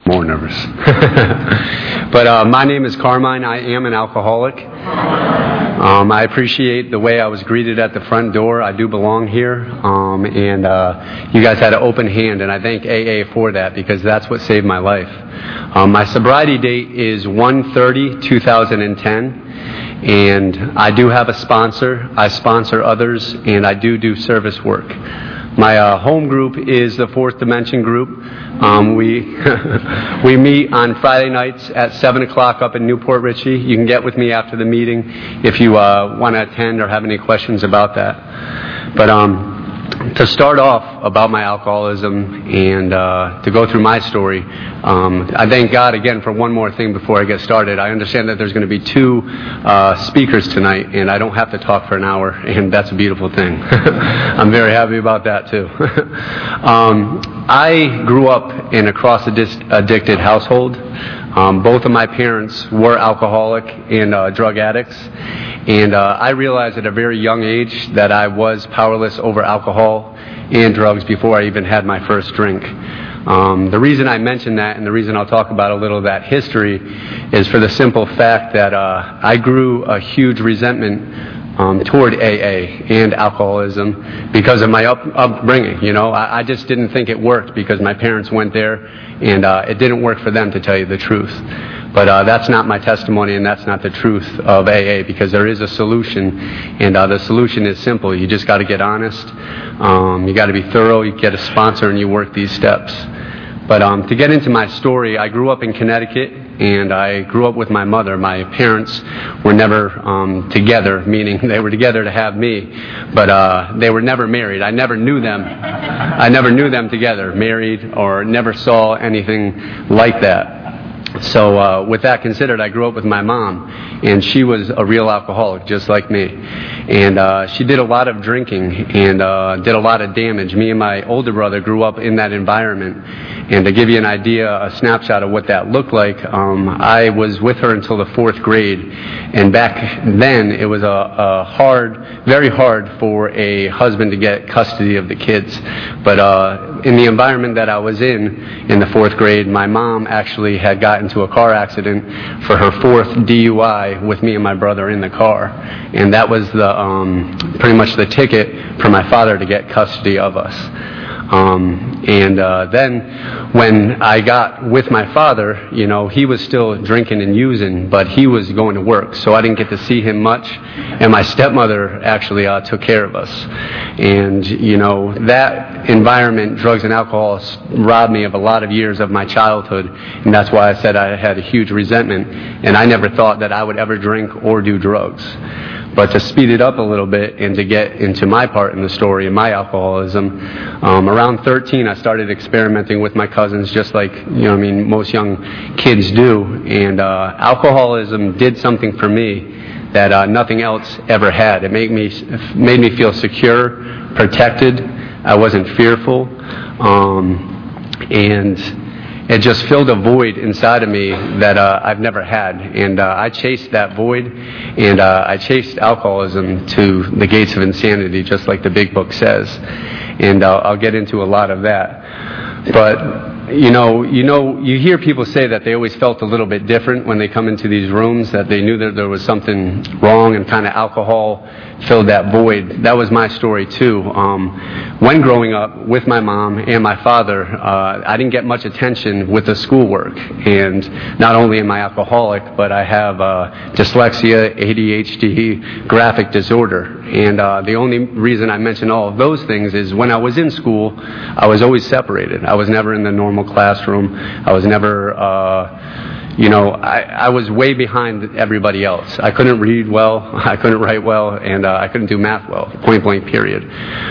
more nervous. But my name is Carmine. I am an alcoholic. I appreciate the way I was greeted at the front door. I do belong here. And you guys had an open hand, and I thank AA for that because that's what saved my life. My sobriety date is 1/30/2010. And I do have a sponsor. I sponsor others, and I do service work. My home group is the Fourth Dimension group. We we meet on Friday nights at 7 o'clock up in Newport Richey. You can get with me after the meeting if you want to attend or have any questions about that. But to start off about my alcoholism and to go through my story, I thank God again for one more thing before I get started. I understand that there's going to be two speakers tonight, and I don't have to talk for an hour, and that's a beautiful thing. I'm very happy about that too. I grew up in a cross-addicted household. Both of my parents were alcoholic and drug addicts. And I realized at a very young age that I was powerless over alcohol and drugs before I even had my first drink. The reason I mention that and the reason I'll talk about a little of that history is for the simple fact that I grew a huge resentment toward AA and alcoholism because of my upbringing. You know, I just didn't think it worked because my parents went there and it didn't work for them, to tell you the truth. But that's not my testimony, and that's not the truth of AA, because there is a solution, and the solution is simple. You just got to get honest. You got to be thorough. You get a sponsor, and you work these steps. But to get into my story, I grew up in Connecticut, and I grew up with my mother. My parents were never together, meaning they were together to have me, but they were never married. I never knew them. I never knew them together, married, or never saw anything like that. So with that considered, I grew up with my mom, and she was a real alcoholic, just like me. And she did a lot of drinking and did a lot of damage. Me and my older brother grew up in that environment. And to give you an idea, a snapshot of what that looked like, I was with her until the 4th grade. And back then, it was very hard for a husband to get custody of the kids. But in the environment that I was in the 4th grade, my mom actually had gotten into a car accident for her 4th DUI with me and my brother in the car. And that was pretty much the ticket for my father to get custody of us. Then when I got with my father, you know, he was still drinking and using, but he was going to work, so I didn't get to see him much. And my stepmother actually took care of us. And, you know, that environment, drugs and alcohol, robbed me of a lot of years of my childhood. And that's why I said I had a huge resentment. And I never thought that I would ever drink or do drugs. But to speed it up a little bit and to get into my part in the story and my alcoholism, around 13 I started experimenting with my cousins, just like, you know, I mean, most young kids do. And alcoholism did something for me that nothing else ever had. It made me feel secure, protected. I wasn't fearful, and it just filled a void inside of me that I've never had. And I chased that void, and I chased alcoholism to the gates of insanity, just like the big book says. And I'll get into a lot of that. But, you hear people say that they always felt a little bit different when they come into these rooms, that they knew that there was something wrong, and kind of alcohol filled that void. That was my story too. When growing up with my mom and my father, I didn't get much attention with the schoolwork. And not only am I alcoholic, but I have dyslexia, ADHD, graphic disorder. And the only reason I mention all of those things is when I was in school, I was always separated. I was never in the normal classroom. I was never, I was way behind everybody else. I couldn't read well, I couldn't write well, and I couldn't do math well, point blank period.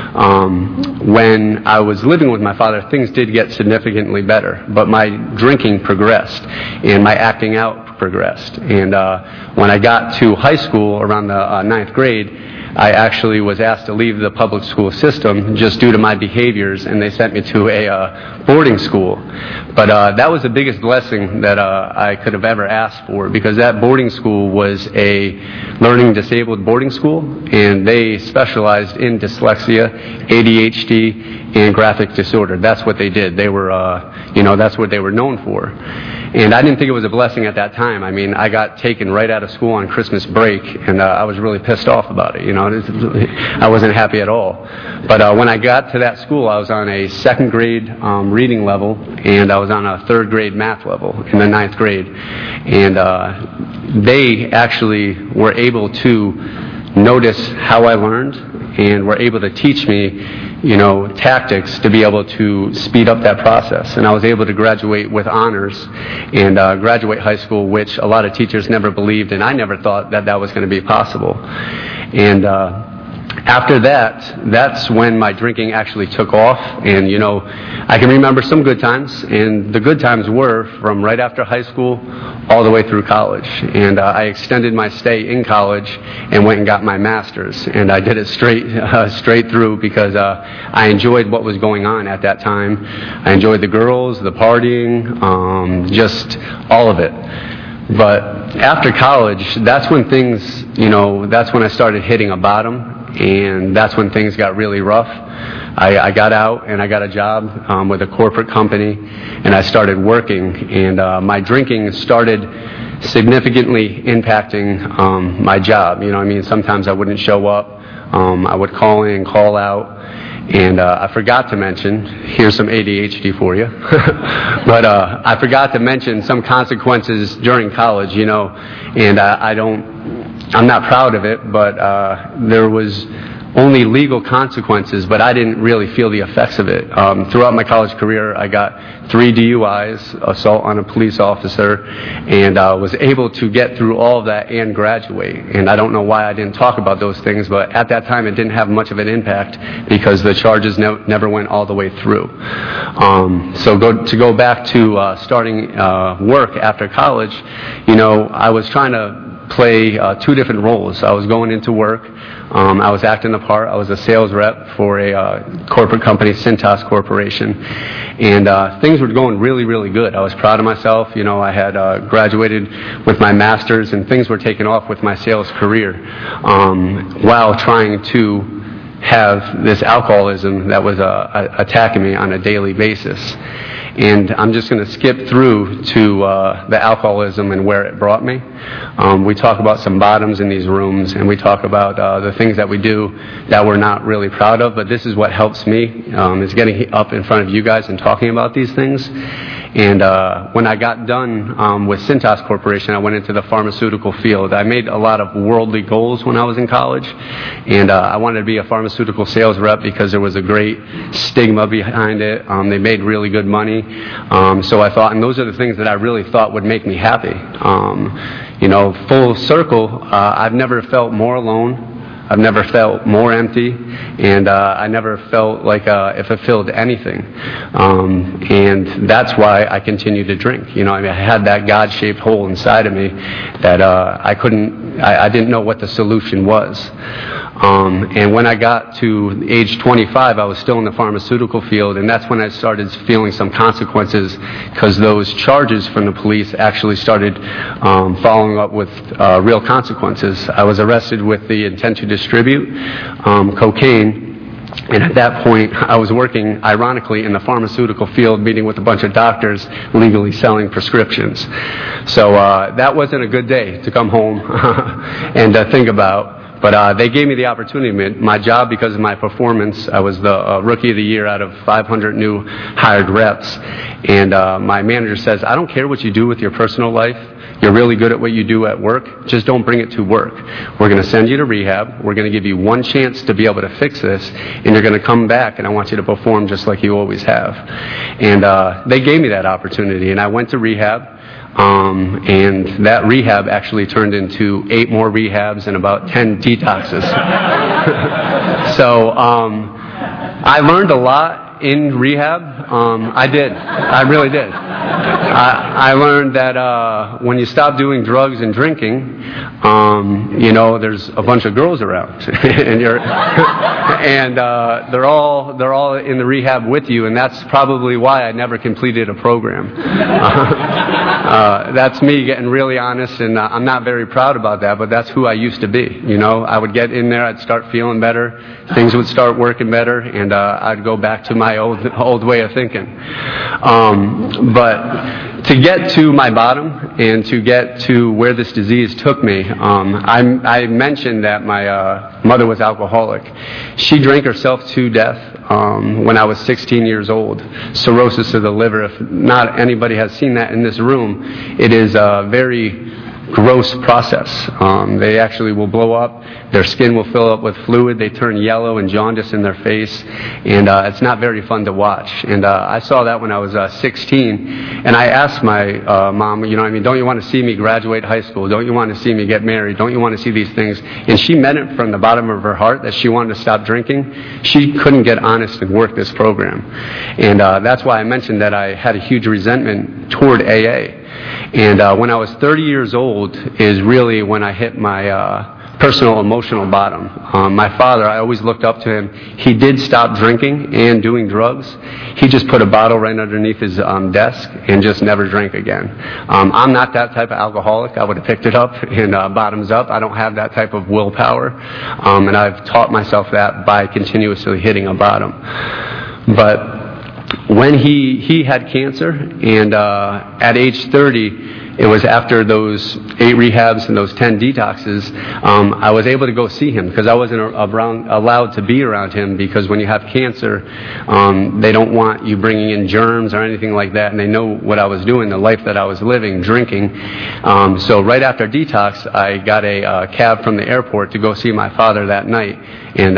When I was living with my father, things did get significantly better, but my drinking progressed, and my acting out progressed. And when I got to high school around the ninth grade, I actually was asked to leave the public school system just due to my behaviors, and they sent me to a boarding school. But that was the biggest blessing that I could have ever asked for, because that boarding school was a learning disabled boarding school, and they specialized in dyslexia, ADHD, and graphic disorder. That's what they did. They were, that's what they were known for. And I didn't think it was a blessing at that time. I mean, I got taken right out of school on Christmas break, and I was really pissed off about it. I wasn't happy at all. But when I got to that school, I was on a second grade reading level, and I was on a third grade math level in the ninth grade. And they actually were able to notice how I learned, and were able to teach me tactics to be able to speed up that process. And I was able to graduate with honors and graduate high school, which a lot of teachers never believed, and I never thought that that was going to be possible. And after that, that's when my drinking actually took off. And, I can remember some good times, and the good times were from right after high school all the way through college. And I extended my stay in college and went and got my master's. And I did it straight through because I enjoyed what was going on at that time. I enjoyed the girls, the partying, just all of it. But after college, that's when things, that's when I started hitting a bottom. And that's when things got really rough. I got out and I got a job with a corporate company, and I started working. And my drinking started significantly impacting my job. Sometimes I wouldn't show up. I would call in, call out. And I forgot to mention, here's some ADHD for you, but I forgot to mention some consequences during college, and I'm not proud of it, but there was only legal consequences, but I didn't really feel the effects of it. Throughout my college career, I got 3 DUIs, assault on a police officer, and was able to get through all of that and graduate. And I don't know why I didn't talk about those things, but at that time it didn't have much of an impact because the charges never went all the way through. So to go back to starting work after college, I was trying to play 2 different roles. I was going into work. I was acting the part. I was a sales rep for a corporate company, Cintas Corporation, and things were going really, really good. I was proud of myself. I had graduated with my master's, and things were taking off with my sales career, while trying to have this alcoholism that was attacking me on a daily basis. And I'm just going to skip through to the alcoholism and where it brought me. We talk about some bottoms in these rooms, and we talk about the things that we do that we're not really proud of, but this is what helps me, is getting up in front of you guys and talking about these things. And when I got done with Cintas Corporation, I went into the pharmaceutical field. I made a lot of worldly goals when I was in college, and I wanted to be a pharmaceutical sales rep because there was a great stigma behind it. They made really good money. So I thought, and those are the things that I really thought would make me happy. Full circle, I've never felt more alone. I've never felt more empty, and I never felt like it fulfilled anything. And that's why I continue to drink. I had that God-shaped hole inside of me that I didn't know what the solution was. And when I got to age 25, I was still in the pharmaceutical field, and that's when I started feeling some consequences because those charges from the police actually started following up with real consequences. I was arrested with the intent to distribute cocaine. And at that point, I was working, ironically, in the pharmaceutical field, meeting with a bunch of doctors, legally selling prescriptions. So that wasn't a good day to come home and think about. But they gave me the opportunity. My job, because of my performance, I was the Rookie of the Year out of 500 new hired reps. And my manager says, I don't care what you do with your personal life. You're really good at what you do at work. Just don't bring it to work. We're going to send you to rehab. We're going to give you one chance to be able to fix this, and you're going to come back, and I want you to perform just like you always have. And they gave me that opportunity, and I went to rehab. And that rehab actually turned into 8 more rehabs and about 10 detoxes. So I learned a lot. in rehab, I did. I really did. I learned that when you stop doing drugs and drinking, there's a bunch of girls around, and they're all in the rehab with you, and that's probably why I never completed a program. That's me getting really honest, and I'm not very proud about that, but that's who I used to be. I would get in there, I'd start feeling better, things would start working better, and I'd go back to my old way of thinking. But to get to my bottom and to get to where this disease took me, I mentioned that my mother was alcoholic. She drank herself to death when I was 16 years old. Cirrhosis of the liver. If not anybody has seen that in this room, it is a very gross process. They actually will blow up. Their skin will fill up with fluid. They turn yellow and jaundice in their face. And it's not very fun to watch. And I saw that when I was 16. And I asked my mom, don't you want to see me graduate high school? Don't you want to see me get married? Don't you want to see these things? And she meant it from the bottom of her heart that she wanted to stop drinking. She couldn't get honest and work this program. And that's why I mentioned that I had a huge resentment toward AA. And when I was 30 years old is really when I hit my personal emotional bottom. My father, I always looked up to him. He did stop drinking and doing drugs. He just put a bottle right underneath his desk and just never drank again. I'm not that type of alcoholic. I would have picked it up and bottoms up. I don't have that type of willpower. And I've taught myself that by continuously hitting a bottom. But when he had cancer, and at age 30, it was after those 8 rehabs and those 10 detoxes, I was able to go see him because I wasn't allowed to be around him because when you have cancer, they don't want you bringing in germs or anything like that, and they know what I was doing, the life that I was living, drinking. So right after detox, I got a cab from the airport to go see my father that night, and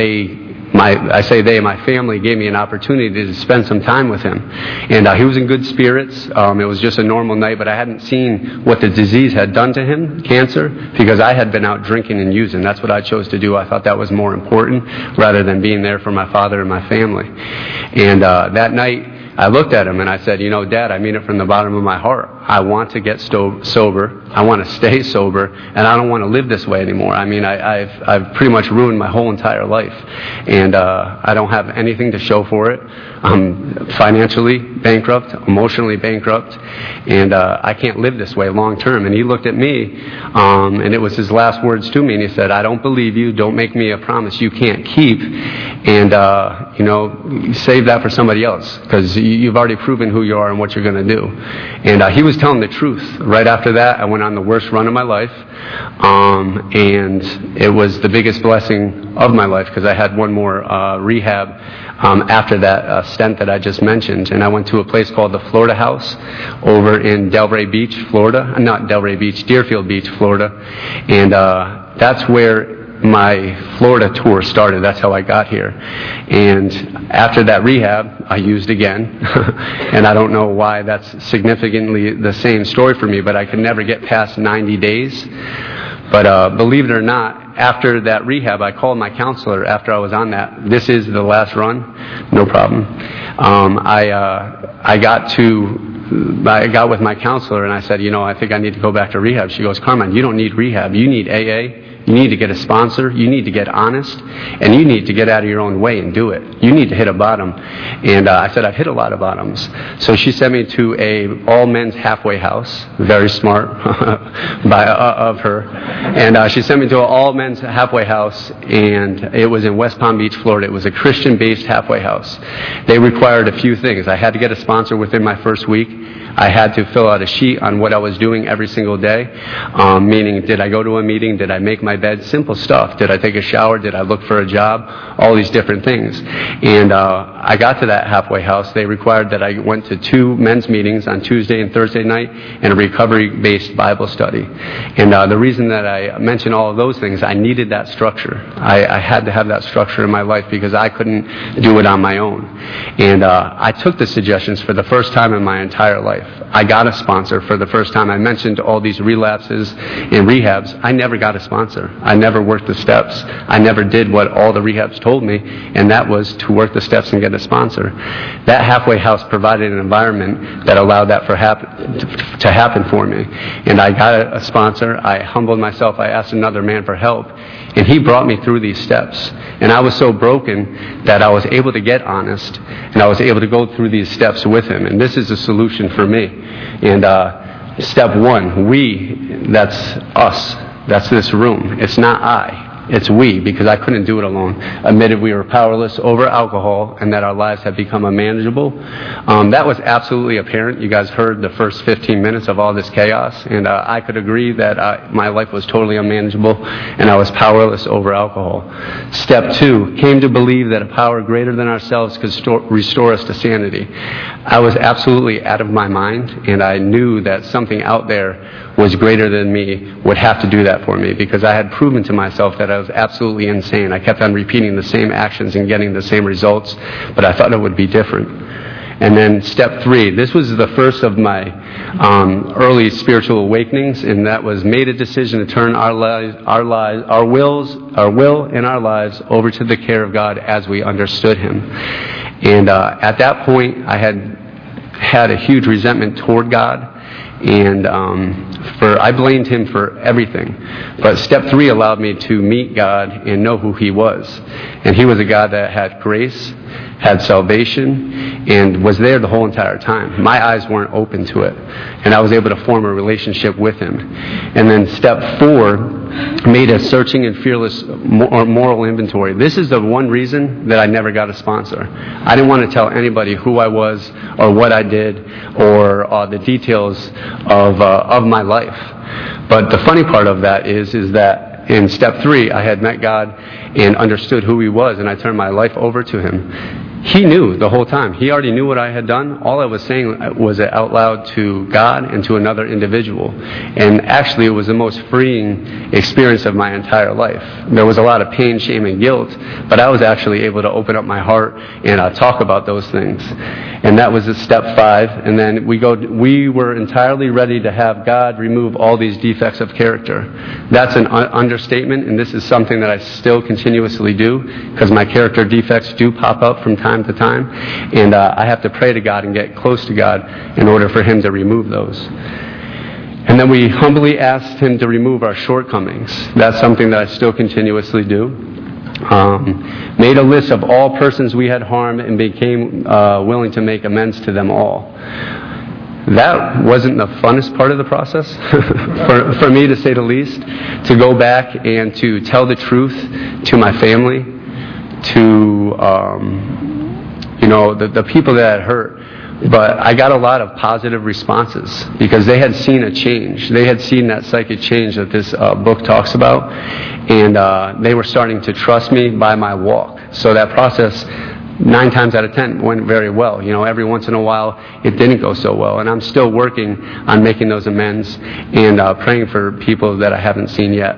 my family gave me an opportunity to spend some time with him. And he was in good spirits. It was just a normal night, but I hadn't seen what the disease had done to him, cancer, because I had been out drinking and using. That's what I chose to do. I thought that was more important rather than being there for my father and my family. And that night, I looked at him and I said, Dad, I mean it from the bottom of my heart. I want to get sober. I want to stay sober, and I don't want to live this way anymore. I mean, I've pretty much ruined my whole entire life, and I don't have anything to show for it. I'm financially bankrupt, emotionally bankrupt, and I can't live this way long term. And he looked at me, and it was his last words to me, and he said, I don't believe you. Don't make me a promise you can't keep, and save that for somebody else, because you've already proven who you are and what you're going to do. And he was telling the truth. Right after that, I went on the worst run of my life, and it was the biggest blessing of my life because I had one more rehab after that stent that I just mentioned. And I went to a place called the Florida House over in Deerfield Beach, Florida. And that's where my Florida tour started. That's how I got here. And after that rehab, I used again. And I don't know why that's significantly the same story for me, but I could never get past 90 days. But believe it or not, after that rehab, I called my counselor after I was on that. This is the last run. No problem. I got with my counselor and I said, I think I need to go back to rehab. She goes, Carmine, you don't need rehab. You need AA. You need to get a sponsor. You need to get honest. And you need to get out of your own way and do it. You need to hit a bottom. And I said, I've hit a lot of bottoms. So she sent me to a all-men's halfway house. Very smart of her. And she sent me to an all-men's halfway house. And it was in West Palm Beach, Florida. It was a Christian-based halfway house. They required a few things. I had to get a sponsor within my first week. I had to fill out a sheet on what I was doing every single day, meaning did I go to a meeting, did I make my bed, simple stuff, did I take a shower, did I look for a job, all these different things. And I got to that halfway house. They required that I went to 2 men's meetings on Tuesday and Thursday night and a recovery-based Bible study. And the reason that I mention all of those things, I needed that structure. I had to have that structure in my life because I couldn't do it on my own. And I took the suggestions for the first time in my entire life. life. I got a sponsor for the first time. I mentioned all these relapses and rehabs. I never got a sponsor. I never worked the steps. I never did what all the rehabs told me, and that was to work the steps and get a sponsor. That halfway house provided an environment that allowed that to happen for me. And I got a sponsor. I humbled myself. I asked another man for help, and he brought me through these steps. And I was so broken that I was able to get honest, and I was able to go through these steps with him. And this is a solution for me. And step one, we, that's us. That's this room. It's not I. It's we, because I couldn't do it alone. Admitted we were powerless over alcohol and that our lives had become unmanageable. That was absolutely apparent. You guys heard the first 15 minutes of all this chaos, and I could agree that my life was totally unmanageable and I was powerless over alcohol. Step two, came to believe that a power greater than ourselves could restore us to sanity. I was absolutely out of my mind, and I knew that something out there was greater than me, would have to do that for me, because I had proven to myself that I was absolutely insane. I kept on repeating the same actions and getting the same results, but I thought it would be different. And then step three, this was the first of my early spiritual awakenings, and that was made a decision to turn our will and our lives over to the care of God as we understood Him. And at that point, I had a huge resentment toward God. And I blamed Him for everything. But step three allowed me to meet God and know who He was. And He was a God that had grace, had salvation, and was there the whole entire time. My eyes weren't open to it. And I was able to form a relationship with Him. And then step four, made a searching and fearless moral inventory. This is the one reason that I never got a sponsor. I didn't want to tell anybody who I was or what I did or the details of my life. But the funny part of that is that in step three, I had met God and understood who He was, and I turned my life over to Him. He knew the whole time. He already knew what I had done. All I was saying was it out loud to God and to another individual. And actually, it was the most freeing experience of my entire life. There was a lot of pain, shame, and guilt, but I was actually able to open up my heart and talk about those things. And that was step five. And then we were entirely ready to have God remove all these defects of character. That's an understatement, and this is something that I still continuously do, because my character defects do pop up from time to time, and I have to pray to God and get close to God in order for Him to remove those. And then we humbly asked Him to remove our shortcomings. That's something that I still continuously do. Made a list of all persons we had harmed and became willing to make amends to them all. That wasn't the funnest part of the process, for me to say the least, to go back and to tell the truth to my family, to the people that had hurt. But I got a lot of positive responses because they had seen a change. They had seen that psychic change that this book talks about, and they were starting to trust me by my walk. So that process, 9 times out of 10, went very well. Every once in a while, it didn't go so well. And I'm still working on making those amends and praying for people that I haven't seen yet.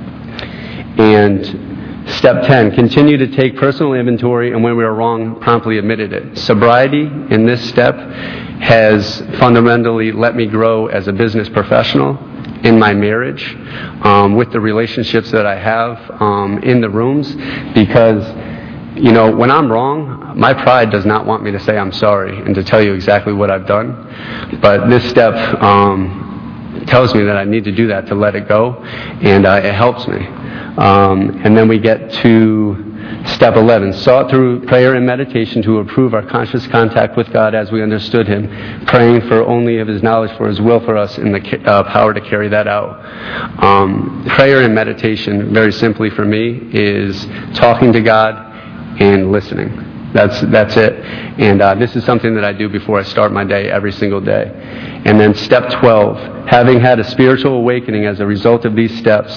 And step 10, continue to take personal inventory, and when we were wrong, promptly admitted it. Sobriety in this step has fundamentally let me grow as a business professional, in my marriage, with the relationships that I have in the rooms, because when I'm wrong, my pride does not want me to say I'm sorry and to tell you exactly what I've done. But this step tells me that I need to do that, to let it go, and it helps me. And then we get to step 11, sought through prayer and meditation to improve our conscious contact with God as we understood Him, praying for only of His knowledge for His will for us and the power to carry that out. Prayer and meditation, very simply for me, is talking to God and listening. That's it. And this is something that I do before I start my day every single day. And then step 12, having had a spiritual awakening as a result of these steps,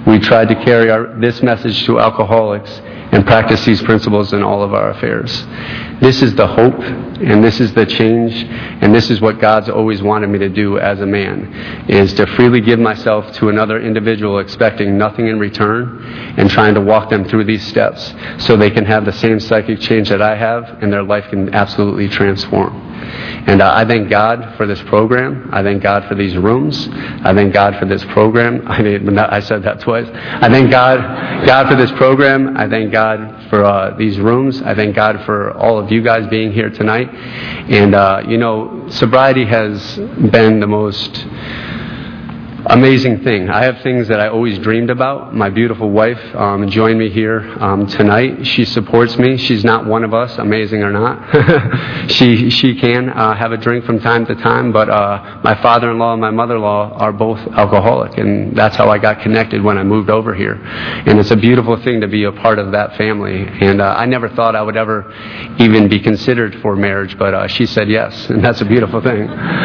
we tried to carry this message to alcoholics and practice these principles in all of our affairs. This is the hope, and this is the change, and this is what God's always wanted me to do as a man, is to freely give myself to another individual expecting nothing in return and trying to walk them through these steps so they can have the same psychic change that I have and their life can absolutely transform. And I thank God for this program. I thank God for these rooms. I thank God for this program. I said that twice. I thank God for this program. I thank God for these rooms. I thank God for all of you guys being here tonight. And, sobriety has been the most amazing thing. I have things that I always dreamed about. My beautiful wife joined me here tonight. She supports me. She's not one of us, amazing or not. she can have a drink from time to time, but my father-in-law and my mother-in-law are both alcoholic, and that's how I got connected when I moved over here. And it's a beautiful thing to be a part of that family. And I never thought I would ever even be considered for marriage, but she said yes, and that's a beautiful thing.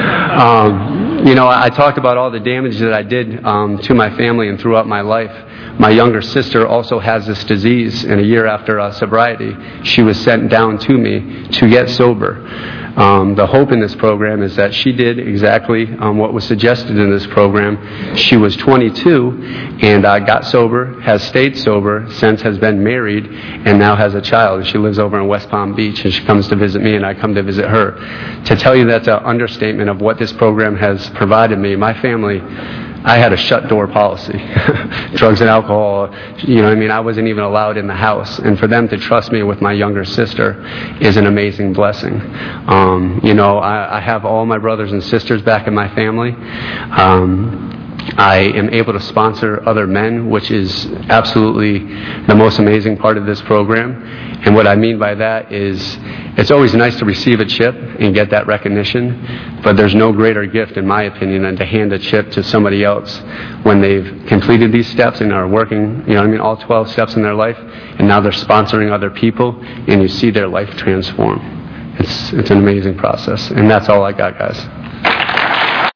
I talked about all the damage that I did to my family and throughout my life. My younger sister also has this disease, and a year after sobriety, she was sent down to me to get sober. The hope in this program is that she did exactly what was suggested in this program. She was 22 and got sober, has stayed sober, since has been married, and now has a child. She lives over in West Palm Beach, and she comes to visit me, and I come to visit her. To tell you that's an understatement of what this program has provided me. My family, I had a shut door policy. Drugs and alcohol, I wasn't even allowed in the house. And for them to trust me with my younger sister is an amazing blessing. I have all my brothers and sisters back in my family. I am able to sponsor other men, which is absolutely the most amazing part of this program. And what I mean by that is it's always nice to receive a chip and get that recognition, but there's no greater gift, in my opinion, than to hand a chip to somebody else when they've completed these steps and are working, all 12 steps in their life, and now they're sponsoring other people, and you see their life transform. It's an amazing process, and that's all I got, guys.